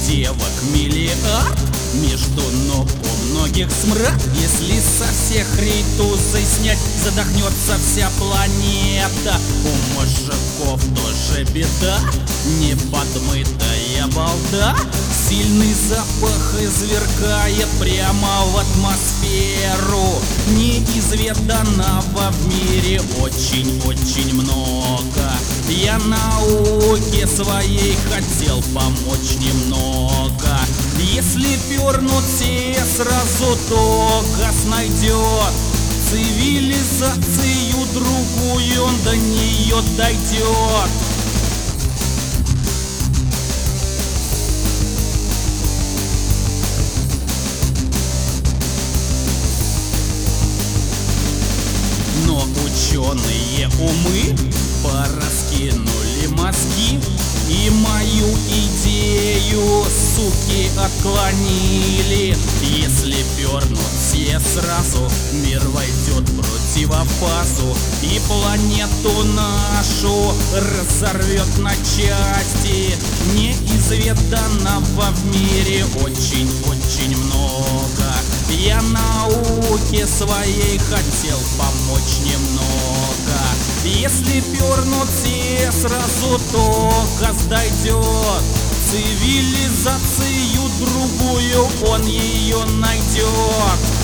девок миллиард, между ног у многих смрад. Если со всех рейтузы снять, задохнется вся планета. У мужиков тоже беда, не подмытая балда. Сильный запах извергает прямо в атмосферу. Неизведанного в мире очень-очень много. Я науке своей хотел помочь немного. Если пернут все сразу, то газ найдет цивилизацию другую, он до нее дойдет. Но ученые умы пораскинули мозги, и мою идею, суки, отклонили. Если пернут все сразу, мир войдет в противофазу, и планету нашу разорвет на части. Неизведанного в мире очень-очень много. Я науке своей хотел помочь немного. Если пернут все сразу, то газ дойдет цивилизацию другую, он ее найдет.